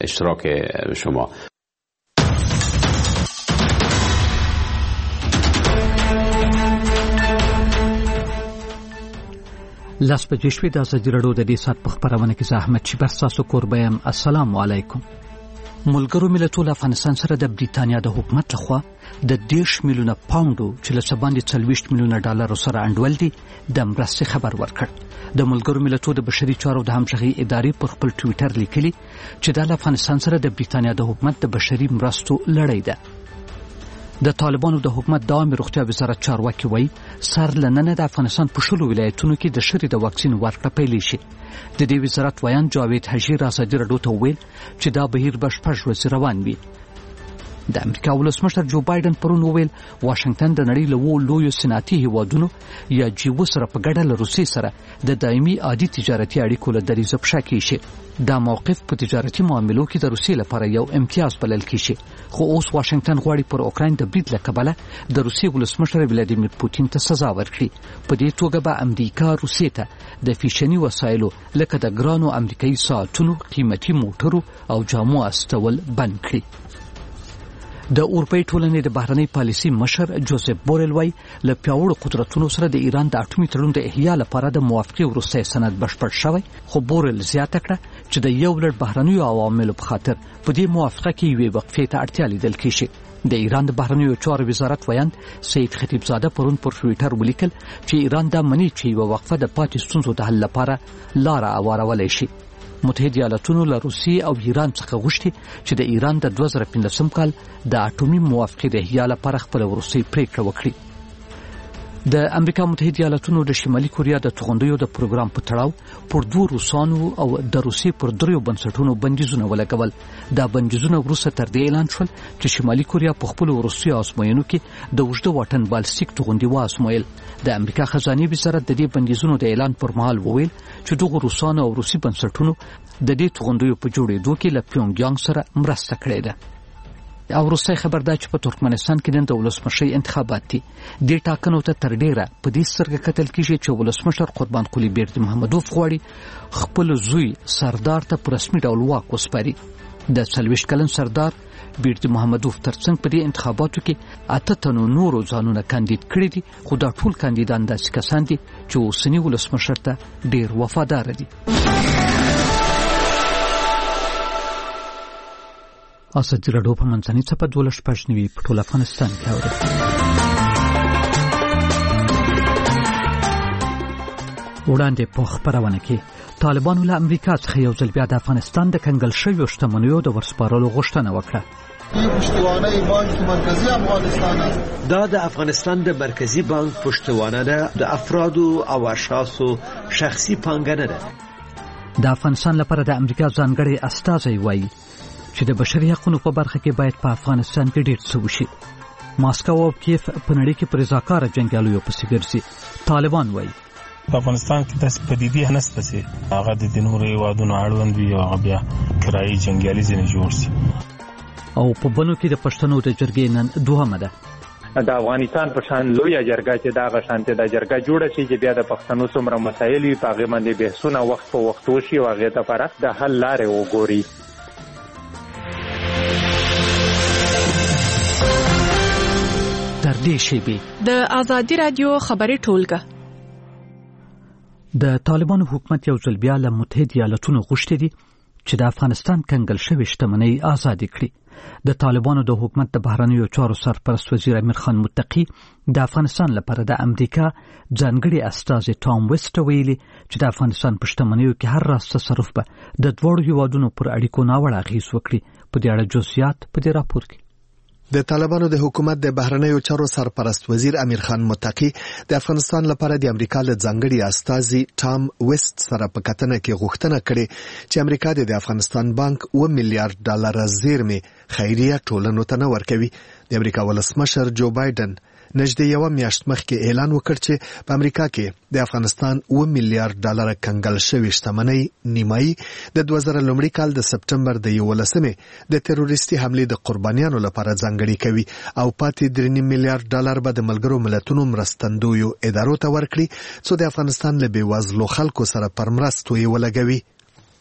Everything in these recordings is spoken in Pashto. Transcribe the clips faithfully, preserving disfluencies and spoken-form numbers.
اشتراک شما. لاس بجې شوې د ازادي راډیو د دې ساعت په خپرونه کې زه احمد شیبر ستاسو کوربه یم. السلام علیکم. ملګرو ملتونو افغانستان سره د بریتانیا د حکومت لخوا د دېرش میلیونه پاونډو چې له څه باندې څلوېښت میلیونه ډالرو سره انډول دي د مرستې خبر ورکړ. د ملګرو ملتونو د بشري چارو د همغږۍ ادارې پر خپل ټویټر لیکلي چې دا له افغانستان سره د بریتانیا د حکومت د بشري مرستو لړۍ ده. د طالبانو د حکومت د عامه روغتیا وزارت چارواکي وایي سر لننه د افغانستان په شلو ولایتونو کې د شری د واکسین ورکړه پیلې شي. د دې وزارت ویان جاوید حجیر ازادي راډیو ته ویل چې دا بهیر بشپړ ورځ روان وي. د امریکا ولسمشر جو بایدن پرون ویل واشنگټن د نړۍ له وو لویو صنعتي هیوادونو یا جیو سره په ګډه له روسیې سره د دایمي عادي تجارتي اړیکو له دریځ په شا کې شي. دا موقف په تجارتي معاملو کې د روسیې لپاره یو امتیاز بلل کیږي. خو اوس واشنگټن غواړي پر اوکراین د برید له کبله د روسیې ولسمشر ولادیمیر پوتین ته سزا ورکړي. په دې توګه به امریکا روسیې ته د فیشني وسایلو لکه د ګرانو امریکایي ساعتونو، قیمتي موټرو او جامو استول بند کړي. د اروپای ټولنې د بهرنۍ پالیسي مشر جوزف بورل وایي له پیاوړو قدرتونو سره د ایران د اټومي تړون د احیا لپاره د موافقې وروستی سند بشپړ شوی. خو بورل زیاته کړه چې د یو لړ بهرنیو عواملو په خاطر په دې موافقه کې یوې وقفې ته اړتیا لیدل کېږي. د ایران د بهرنیو چارو وزارت ویاند سید خطیبزاده پرون پر ټویټر ولیکل چې ایران دا مني چې یوه وقفه د پاتې ستونزو د حل لپاره لاره هوارولی شي. متحده ایالاتونو له روسیې او ایران څخه غوښتي چې د ایران د دوه زره پنځلسم کال د اټومي موافقې د احیا لپاره خپله وروستۍ پریکړه وکړي. د امریکا متحده ایالاتونو د شمالي کوریا د توغندیو د پروګرام په تړاو پر دوه روسانو او د روسیې پر دریو بنسټونو بندیزونه ولګول. دا بندیزونه وروسته تر دې اعلان شول چې شمالي کوریا په خپلو وروستیو ازموینو کې د اوږده واټن بالستیک توغندي وازمویل. د امریکا خزانه وزارت د دې بندیزونو د اعلان پر مهال وویل چې دغه روسانو او روسي بنسټونو د دې توغندیو په جوړېدو کې له پیونګیانګ سره مرسته کړې ده. او وروستی خبر دا چې په ترکمنستان کې نن د ولسمشرۍ انتخابات دي. دې ټاکنو ته تر ډیره په دې سترګه کتل کېږي چې ولسمشر قربان قلی بیردی محمدوف غواړي خپل زوی سردار ته په رسمي ډول واک وسپاري. د څلوېښت کلن سردار بیردی محمدوف ترڅنګ په دې انتخاباتو کې اته تنو نورو ځانونه کاندید کړي دي. خو دا ټول کاندیدان داسې کسان دي چې اوسني ولسمشر ته ډیر وفادار دي. ازادي راډیو په منځنۍ څپه دولس شپږ نوي په ټول افغانستان کې اوري. وړاندې په خبرونه کې طالبانو له امریکا څخه یو ځل بیا د افغانستان د کنګل شویو شتمنیو د ورسپارلو غوښتنه وکړه. پشتوانه بانک مرکزی افغانستان دا د افغانستان د مرکزی بانک پشتوانه ده، د افرادو او اشخاصو شخصي پانګونه ده. د افغانستان لپاره د امریکا ځانګړی استازی وایي چې د بشري حقوقو په برخه کې باید په افغانستان کې ډېر څه وشي. ماسکو او کیف په نړۍ کې پر رضاکاره جنګیالیو پسې ګرځي. طالبان وایي په افغانستان کې داسې پدیدې نشته چې هغه د نورو هیوادونو اړوند وي او هغه بیا کرایي جنګیالي ځینې جوړ شي. او په بنو کې د پښتنو د جرګې نن دوهمه ده. د افغانستان په شان لویه جرګه چې دا غشانته د جرګه جوړه شي چې بیا د پښتنو څومره مسایل وي په هغې باندې بحثونه وخت په وخت وشي او هغې لپاره د حل لارې وګوري. تر دې شیبې د ازادي راډیو خبري ټولګه. د طالبانو حکومت یو ځل بیا له متحده ایالاتونو غوښتي دي چې د افغانستان کنګل شوی شتمنۍ آزاد کړي. د طالبانو د حکومت د بهرنیو چارو سرپرست وزیر امیر خان متقی د افغانستان لپاره د امریکا ځانګړي استازي ټام ویسټ ویلي چې د افغانستان په شتمنیو کې هر راز تصرف به د دواړو هیوادونو پر اړیکو ناوړه اغېز وکړي. په دې اړه جزئیات په دې راپور کې. د طالبانو د حکومت د بهرنیو چارو سرپرست وزیر امیر خان متقی د افغانستان لپاره د امریکا له ځانګړي استازي ټام ویسټ سره په کتنه کې غوښتنه کړې چې امریکا د افغانستان بانک اوه میلیارډ ډالر زیرمې خیریه ټولنو ته نه ورکوي. د امریکا ولسمشر جو بایدن نږدې یو میاشت مخکې اعلان وکړ چې په امریکا کې د افغانستان اوه میلیارډ ډالر کنګل شوی شتمنۍ نیمایي د دوه زره لومړي کال د سپټمبر د یولسمې د تروریستي حملې د قربانیانو لپاره ځانګړي کوي او پاتې درې نیم میلیارډ ډالر به د ملګرو ملتونو مرستندویو ادارو ته ورکړي څو د افغانستان له بېوزلو خلکو سره پر مرستو یې ولګوي.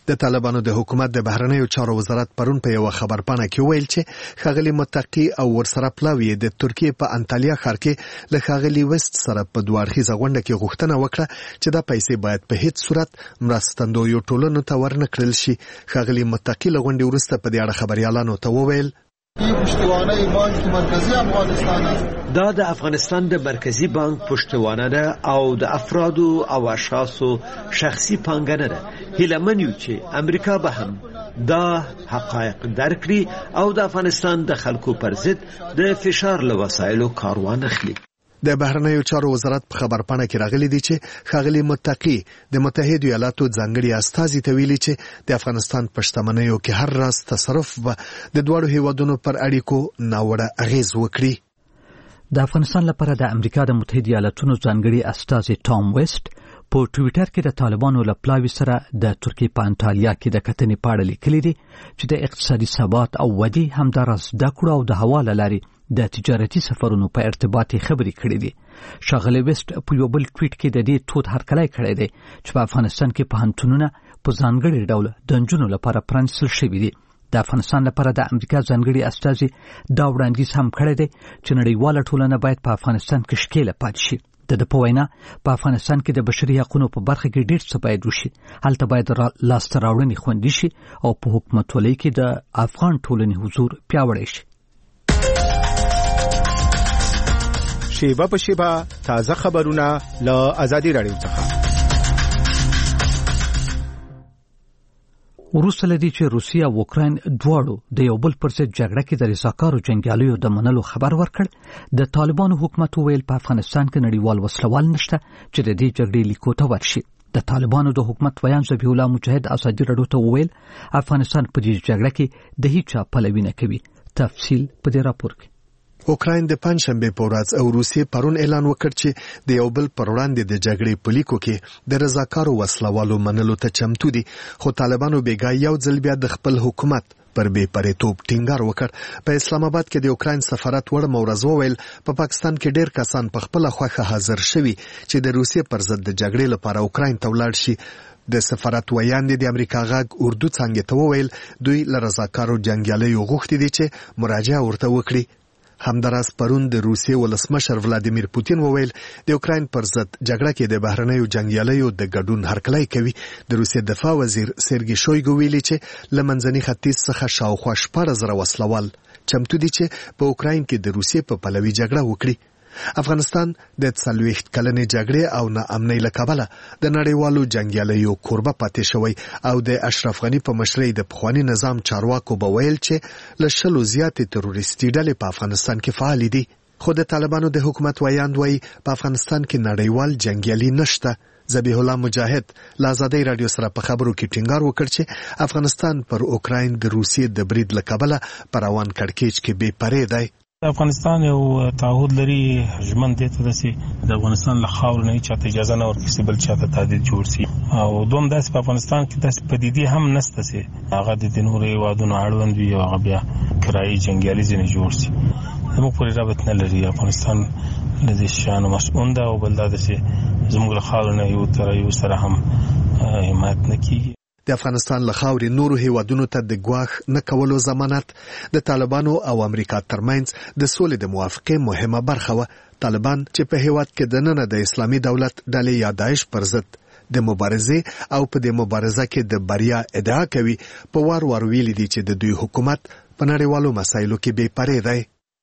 د طالبانو د حکومت د بهرنیو چارو وزارت پرون په یو خبرپاڼه کې ویل چې ښاغلي متقی او ورسره پلاوی د ترکیه په انټالیا ښار کې له ښاغلي وست سره په دوه اړخیزه غونډه کې غوښتنه وکړه چې دا پیسې باید په هیڅ صورت مرستندویو ټولنو ته ورنکړل شي. ښاغلي متقی له غونډې وروسته په دې اړه خبريالانو ته وویل پشتوانه بانک مرکزی افغانستان است. دا د افغانستان د مرکزی بانک پشتوانه ده او د افرادو او اشخاصو شخصي پانګه ده. هیله من یو چې امریکا به هم دا حقایق درکړي او د افغانستان د خلکو پر ضد د فشار له وسایلو کار وانخلي. د بهرنیو چارو وزارت په خبرپاڼه کې راغلي دي چې ښاغلي متقی د متحده ایالاتو ځانګړي استازي ته ویلي چې د افغانستان په شتمنیو کې هر راز تصرف و د دوړو هیوادونو پر اړیکو ناوړه اغیز وکړي. د افغانستان لپاره د امریکا د متحده ایالاتونو ځانګړي استازي ټام ویست په ټوئیټر کې د طالبانو له پلاوي سره د ترکیه په انټالیا کې د کتنې پاړه لیکلي دي چې د اقتصادي ثبات او ودی همدارس د کړو او د حواله لري د تجارتي سفرونو په ارتباطي خبري کړې دي. ښاغلي ویست په یو بل ټویټ کې د دې تود هرکلی کړی دی چې په افغانستان کې پوهنتونونه په ځانګړي ډول د نجونو لپاره پرانیستل شوي دي. د افغانستان لپاره د امریکا ځانګړي استازي دا وړاندیز هم کړی دی چې نړیواله ټولنه باید په افغانستان کې ښکېله پاتې شي. د په وینا په افغانستان کې د بشري حقوقو په برخه کې ډېر څه باید وشي. هلته باید لاسته راوړنې خوندي شي او په حکومتولۍ کې د افغان ټولنې حضور پیاوړی شي. شیبه په شیبه تازه خبرونه له آزادي رادیو څخه. وروسته لدی چې روسیه او اوکراین دواړو د یو بل پر ضد جګړه کې د رضاکارو جنگیالیو د منلو خبر ورکړ، د طالبانو حکومت ویل په افغانستان کې نړیوال وسلوال نشته چې د دې جګړې لیکو ته ورشي. د طالبانو د حکومت ویان ذبیح الله مجاهد آزادي رادیو ته ویل افغانستان په دې جګړه کې د هیڅ پلوي نه کوي. تفصیل په دې راپور کې. اوکراین د پنځشنبه په ورځ او روسیې پرون اعلان وکړ چې د یو بل پر وړاندې د جګړې په لیکو کې د رضاکارو وسلوالو منلو ته چمتو دي، خو طالبانو بیګا یو ځل بیا د خپل حکومت پر بې پرېتوب ټینګار وکړ. په اسلام آباد کې د اوکراین سفارت وړ مورز وویل په پاکستان کې ډېر کسان په خپل خوښه حاضر شوي چې د روسیې پر ضد د جګړې لپاره اوکراین ته ولاړ شي. د سفارت ویان د امریکا غاګ اردو څنګه ته وویل دوی ل رضاکارو جنگیالیو غوښتي دي چې مراجعه ورته وکړي. همداراز پرون د روسیې ولسمشر ولادیمیر پوتین وویل د اوکراین پر ضد جګړه کې د بهرنیو جنگیالیو د ګډون هرکلی کوي. د روسیې دفاع وزیر سرګی شویګو ویلي چې له منځني ختیځ څخه شاوخوا شپږ زره وسلوال چمتو دي چې په اوکراین کې د روسیې په پلوي جګړه وکړي. افغانستان د څلوېښت کلنې جګړې او ناامنۍ له کبله د نړیوالو جنگیالیو کوربه پاتې شوی او د اشرف غني په مشرۍ د پخواني نظام چارواکو به ویل چې له شلو زیاتې تروریستي ډلې په افغانستان کې فعال دي. خو د طالبانو د حکومت ویاند وایي په افغانستان کې نړیوال جنگیالي نشته. ذبیح الله مجاهد له آزادۍ رادیو سره په خبرو کې ټینګار وکړ چې افغانستان پر اوکراین د روسیې د برید له کبله په روان کړکېچ کې بې پرې دی. افغانستان یو تعهد لري ژمن دي ته دسي د افغانستان له خاور نه چاته اجازه نه ورکړي بل چاته تهدید جوړ شي او دوم داس په افغانستان کې داس پدیدي هم نشته سي هغه د نورې وادونو اړوند وي او هغه بیا کرایي جنگیالي ځنه جوړ شي. موږ پرې رابط نه لري. افغانستان د دې شان مسؤل ده او بل داسې زموږ له خاور نه یو تر یو سره هم حمایت نه کیږي. د افغانستان له خاورې نورو هیوادونو ته د ګواښ نه کولو ضمانت د طالبانو او امریکا ترمنځ د سولې د موافقې مهمه برخه وه. طالبان چې په هیواد کې دننه د اسلامي دولت ډلې یا داعش پر ضد د مبارزې او په دې مبارزه کې د بریا ادعا کوي په وار وار ویلي دي چې د دوی حکومت په نړیوالو مسایلو کې بې پرې دی.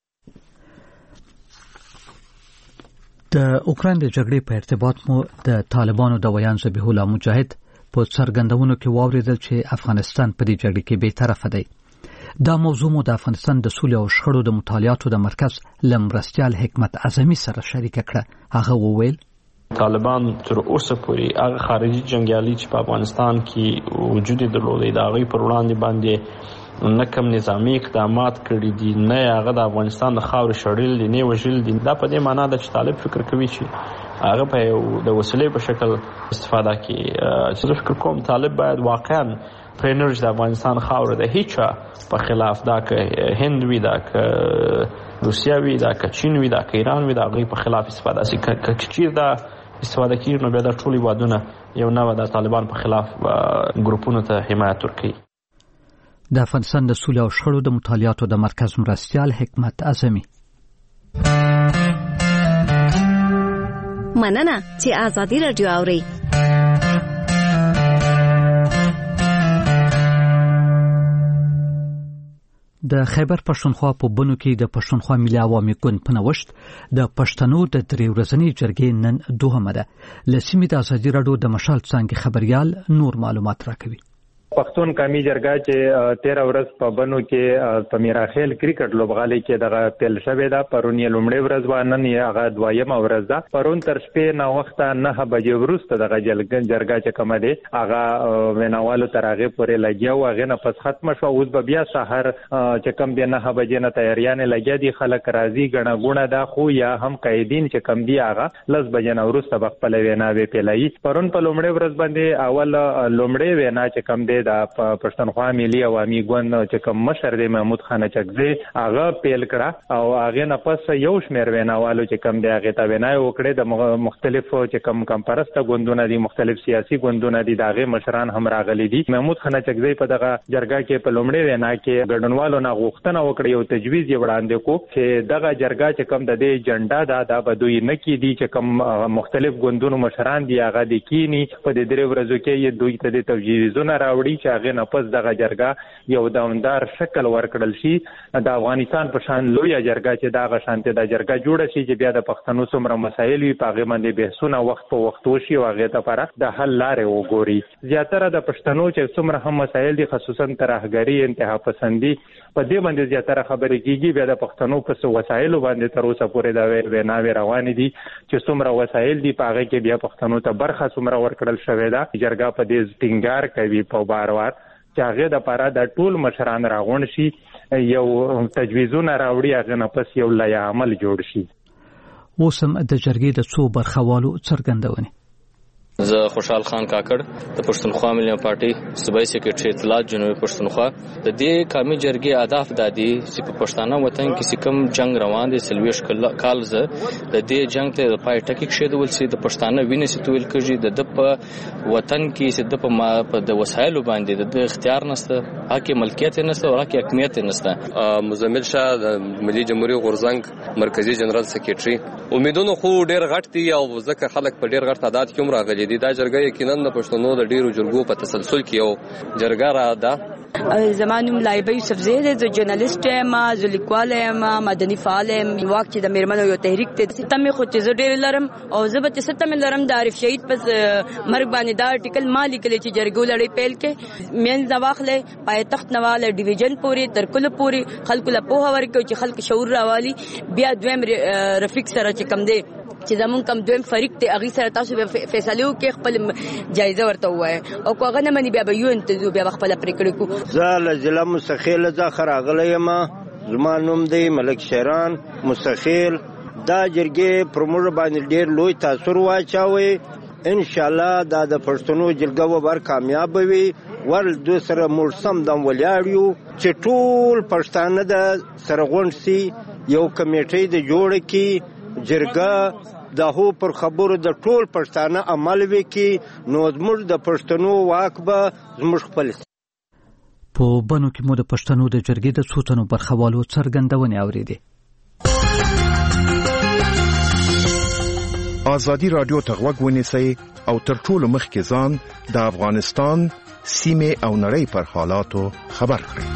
د اوکراین د جګړې په ارتباط مو د طالبانو د ویان ذبیح الله مجاهد په څرګندونو کې واوریدل چې افغانستان په دې جګړه کې بې طرفه دی. دا موضوع مو د افغانستان د سولې او شخړو د مطالعاتو د مرکز لمرستیال حکمت اعظمي سره شریک کړه. هغه وویل طالبان تر اوسه پورې هغه خارجي جنگیالي چې په افغانستان کې وجود درلودي دا غي پر وړاندې باندې نه کوم نظامی اقدامات کړی دي نه هغه د افغانستان د خاورې شړل دي نه وژل دي. دا په دې معنی ده چې طالب فکر کوي چې هغه په د وسیلې په شکل استفاده کوي. چې فکر کوم طالب باید واقعا پرنرج د افغانستان خاور د هیڅ په خلاف دا که هند وي دا که روسیا وي دا که چین وي دا که ایران وي دا غي په خلاف استفاده شي. که چیر دا استفاده کیږي نو بیا د ټول وادونه یو نوې د طالبان په خلاف ګروپونو ته حمایت ورکوي. د افغانستان د سولې او شخړو د مطالعاتو د مرکز مرستیال حکمت اعظمي: مننه چې آزادي رادیو اوري. د خیبر پښتونخوا په بنو کې د پښتونخوا ملي عوامي ګوند په نوښت د پښتنو د درې ورځنۍ جرګې نن دوهمه ده. له سیمې د آزادي رادیو د مشال څانګې خبريال نور معلومات راکوي. پښتون قومي جرګه چې تیرا ورځ په بنو کې په میراخیل کرکټ لوبغالي کې دغه پیل شوې ده. پرون یې لومړی ورځ و، نن یې هغه دویمه ورځ ده. پرون تر شپې نه وخته نه بجې وروسته دغه جرګه چې کومه ده هغه ویناوالو تر هغه پورې لګیا و، هغه نه پس ختم شو. اوس به بیا سحر چې کوم دی نه بجې نه تیاریان لګیا دي، خلک راځي غڼه غونه ده، خو یا هم قائدین چې کوم دی هغه لس بجې نه وروسته خپل ویناوي پیلایي. پرون په لومړی ورځ باندې اول لومړی وینا چې کوم دی د پښتونخوا ملي عوامي ګوند چې کوم مشر دی محمود خان چکزي هغه پیل کړه او هغه نه پس یو شمېر ویناوالو چې کوم دی هغه ته ویناي وکړي. د مختلفو چې کوم کمپرسته ګوندونه دي، مختلف سیاسي ګوندونه دي، دغه مشران هم راغلي دي. محمود خان چکزي په دغه جرګه کې په لومړی وینا کې ګډونوالو نه غوښتنه وکړي او تجویز یې وړاندې کو چې دغه جرګه چې کوم د دې جنډا دا د بدوی نه کې دي چې کوم مختلف ګوندونو مشران دي هغه د کینی په دې درې ورځو کې یې دوی ته د تجویزونه راوړي چې هغه نه پس دغه جرګه یو دوامدار شکل ورکړل شي. د افغانستان په شان لوی جرګه چې دغه شانته د جرګه جوړه شي چې بیا د پښتنو څومره مسایل وي په هغه باندې بحثونه وخت په وخت وشي او هغه لپاره د حل لارې وګوري. زیاتره د پښتنو چې څومره هم مسایل دي، خصوصا ترهګری، انتها پسندي، په دې باندې زیاتره خبرې کیږي. بیا د پښتنو په وسایلو باندې تر اوسه پورې دا ویناوي روانې دي چې څومره وسایل دي په هغه کې بیا پښتنو ته برخه څومره ورکړل شوې ده. جرګه په دې ټینګار کوي په بار بار چې هغه د لپاره د ټول مشران راغون شي، یو تجویزونه راوړي، هغه نه پس یو لای عمل جوړ شي. اوسم د جرګې د څو برخوالو څرګندونه. زه خوشحال خان کاکړ د پښتونخوا ملي پارټي صوبایي سکرټري اطلاعات جنوبي پښتونخوا. د دې قومي جرګې اهداف د دې چې په پښتانه وطن کې کوم جنگ روان دي سلويش کال زه د دې جنگ ته د پای ټکی کېدول چې د پښتانه وینې ستویل کېږي، د په وطن کې چې د په د وسایلو باندې د اختیار نشته، حق ملکیت نشته او حق حکمیت نشته. مزمل شاه د ملي جمهوریت غورزنګ مرکزی جنرال سکرټري. امیدونو خو ډېر غټ دي او ځکه خلک په ډېر غټ تعداد کې هم راغلي دي. دا جرګه یقینا د پښتنو د ډیرو جرګو په تسلسل کې یو جرګه را ده. زمانوم لایبه یوسف زید د ژورنالیست ما زلیکوال ما مدني فعال واک چې د میرمنو یو تحریک ته ستمه خو چې ډیر لرم او زبته ستمه لرم د عارف شهید پس مرګ باندې دا ارټیکل مالی کلی چې جرګو لړۍ پیل کې مین زواخله پایتخت نواله ډیویژن پوری تر کله پوری خلکو له په هور کې چې خلک شعور راوالي. بیا دویم رفیق سره چې کم دی چې زمون کم دویم فریق ته اغي سره تاسو به فیصله وکړي، خپل جایزه ورته وای او کوغه نه مني بیا به یو انتظار بیا خپل پریکړه کو. زال ضلع مستخیل ځخر اغلی ما زما نوم دی ملک شیران مستخیل. دا جرګې پرموږ باندې ډیر لوی تاثیر واچوي. ان شاء الله دا د پښتنو جرګه و بر کامیاب وي. ور د سره مرسم دم ولیاړو چې ټول پښتانه د سرغون سي یو کمیټې د جوړ کی جرګه د هو پر خبرو د ټول پښتانه عمل وکي نو زموږ د پښتنو واک به زموږ خپل. په بنو کې مو د پښتنو د جرګې د څوتنو برخوالو څرګندونه اوریدي. آزادی رادیو ته غوږ ونیسئ او تر ټولو مخکې ځان د افغانستان سیمه او نړۍ پر حالاتو خبر کړئ.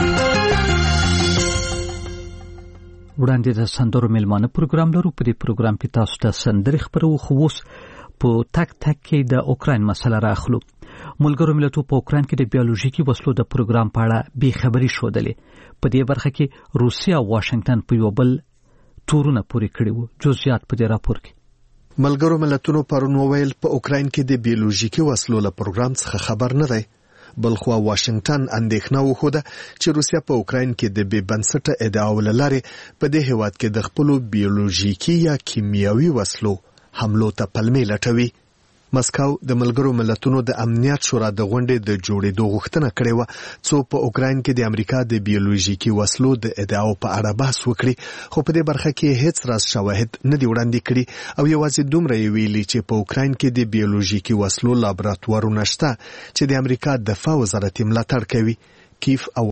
وړاندې د سندرو ملمانه پروګرام لرو. په دې پروګرام کې تاسو ته سندرې خبرو خو اوس په تک تک کې د اوکراین مسله راخلو. ملګرو ملتونو په اوکراین کې د بیولوژیکي وسلو د پروګرام په اړه بې خبري شودلې. په دې برخه کې روسیا او واشنگټن په یو بل تورونه پوری کړي وو. جزئیات په دې راپور کې. ملګرو ملتونو پرون وویل په اوکراین کې د بیولوژیکي وسلو له پروګرام څخه خبر نه دی. بلخوا واشنگټن اندېښنه وښوده چې روسیا په اوکراین کې د بې بنسټه ادعاو لاره په دې هیواد کې د خپل بیولوژیکي یا کیمیاوي وسلو حملو ته پلمې لټوي. مسکو د ملګرو ملتونو د امنیت شورا د غونډې د جوړېدو غوښتنه کړې وه څو په اوکراین کې د امریکا د بیولوژیکي وسلو د ادعاو په اړه بحث وکړي، خو په دې برخه کې هیڅ راز شواهد نه دي وړاندې کړي او یوازې دومره یې ویلي چې په اوکراین کې د بیولوژیکي وسلو لابراتوارونه شته چې د امریکا دفاع وزارت ملاتړ کوي. کیف او